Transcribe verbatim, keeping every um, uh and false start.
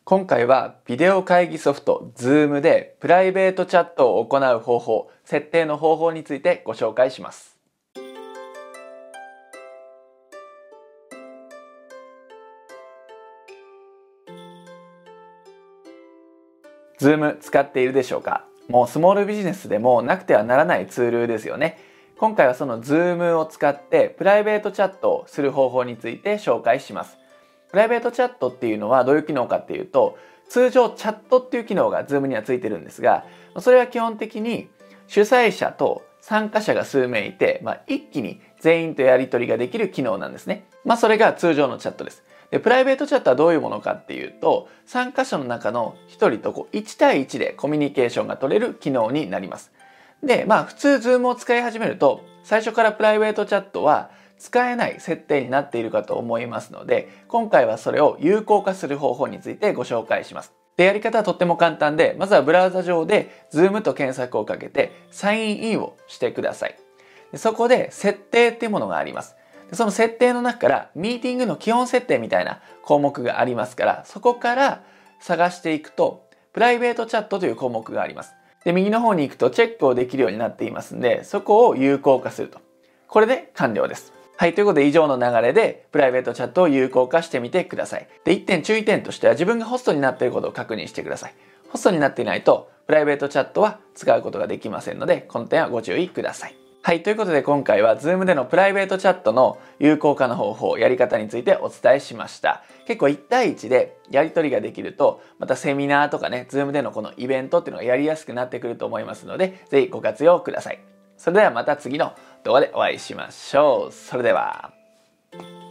今回はビデオ会議ソフト Zoom でプライベートチャットを行う方法、設定の方法についてご紹介します。Zoom 使っているでしょうか？もうスモールビジネスでもなくてはならないツールですよね。今回はその Zoom を使ってプライベートチャットをする方法について紹介します。プライベートチャットっていうのはどういう機能かっていうと、通常チャットっていう機能が Zoom にはついてるんですが、それは基本的に主催者と参加者が数名いて、まあ、一気に全員とやり取りができる機能なんですね。まあ、それが通常のチャットです。で、プライベートチャットはどういうものかっていうと、参加者の中の一人とこういち対いちでコミュニケーションが取れる機能になります。で、まあ普通 Zoom を使い始めると、最初からプライベートチャットは使えない設定になっているかと思いますので、今回はそれを有効化する方法についてご紹介します。で、やり方はとっても簡単で、まずはブラウザ上で Zoom と検索をかけてサインインをしてください。でそこで設定っていうものがあります。でその設定の中からミーティングの基本設定みたいな項目がありますから、そこから探していくとプライベートチャットという項目があります。で、右の方に行くとチェックをできるようになっていますんで、そこを有効化すると。これで完了です。はい、ということで以上の流れでプライベートチャットを有効化してみてください。で、いってん注意点としては自分がホストになっていることを確認してください。ホストになっていないとプライベートチャットは使うことができませんので、この点はご注意ください。はい、ということで今回は Zoom でのプライベートチャットの有効化の方法、やり方についてお伝えしました。結構いち対いちでやり取りができると、またセミナーとかね、Zoom でのこのイベントっていうのがやりやすくなってくると思いますので、ぜひご活用ください。それではまた次の動画でお会いしましょう。それでは。